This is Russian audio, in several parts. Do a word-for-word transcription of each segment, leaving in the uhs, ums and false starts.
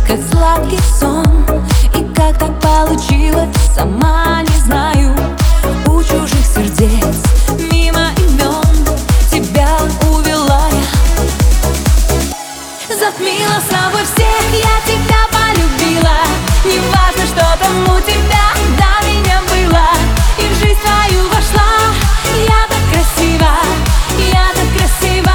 как сладкий сон. И как так получилось, сама не знаю. У чужих сердец мимо имен тебя увела я. Затмила собой всех, я тебя полюбила. Не важно, что там у тебя до меня было. И в жизнь твою вошла. Я так красива, я так красива.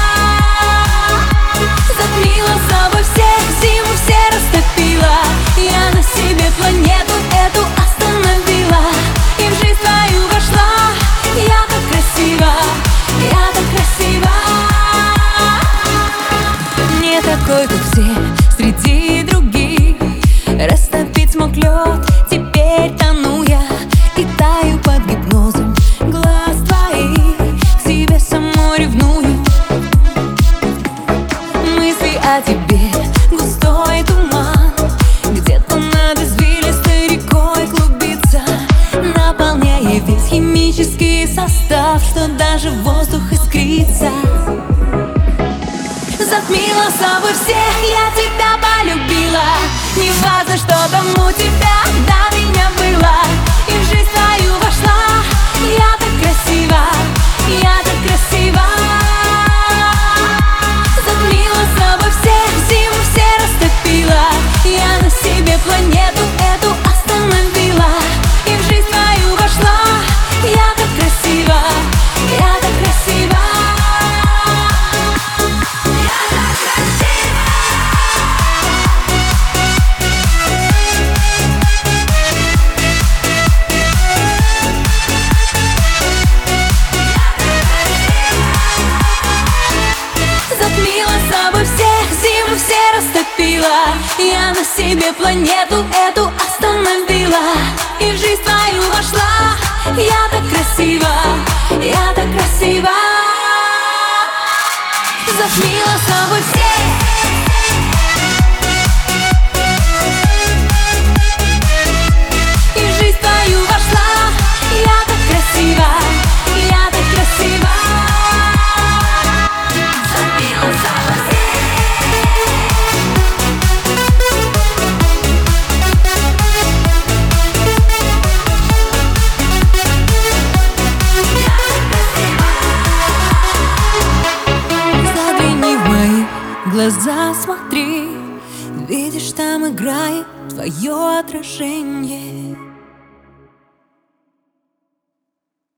Затмила собой всех, зиму все растопила. Я на себе планету эту остановила. И в жизнь твою вошла. Я так красива, я так красива. Не такой, как все, среди других. Растопить смог лед, теперь тону я. И таю под гипнозом глаз твоих. К себе самой ревную. Мысли о тебе густой туман. Где-то над извилистой рекой клубится, наполняя весь химический состав, что даже воздух искрится. Затмила собой всех, я тебя полюбила. Не важно, что там у тебя до меня было. И в жизнь твою вошла. Я так красива, я так красива. Затмила собой всех, зиму все растопила. Я на себе планету эту остановила. И в жизнь твою вошла. Я так красива, я так красива. Я на себе планету эту остановила. И в жизнь твою вошла. Я так красива, я так красива. Затмила собой всех. И в жизнь твою вошла. Я так красива, я так красива. Затмила собой всех. Глаза смотри, видишь, там играет твое отражение.